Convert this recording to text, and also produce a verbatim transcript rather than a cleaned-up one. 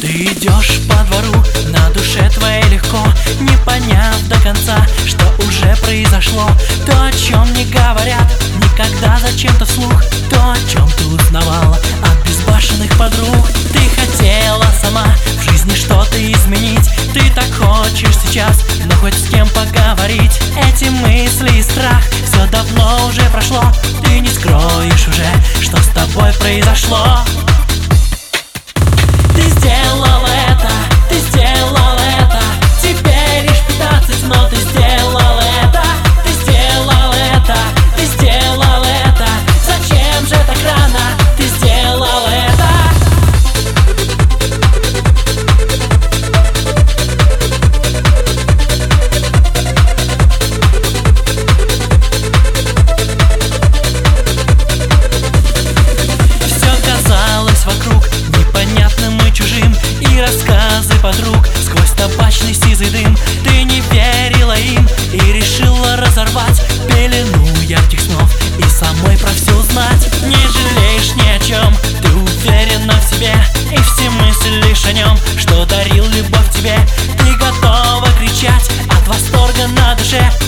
Ты идешь по двору, на душе твоей легко, не поняв до конца, что уже произошло. То, о чем не говорят никогда зачем-то вслух, то, о чем ты узнавала от безбашенных подруг. Ты хотела сама в жизни что-то изменить, ты так хочешь сейчас, но хоть с кем поговорить. Эти мысли и страх все давно уже прошло, ты не скроешь уже, что с тобой произошло. Ты сделала это, ты сделала это, тебе лишь пятнадцать, но ты сделала это. Ты сделала это, ты сделала это, зачем же так рано ты сделала это? Все казалось вокруг непонятным и чужим, и рассказы подруг сквозь табачный сизый дым. Ты не верила им и решила разорвать пелену ярких снов и самой про все узнать. Не жалеешь ни о чем, ты уверена в себе, и все мысли лишь о нем, что дарил любовь тебе. Ты готова кричать от восторга на душе,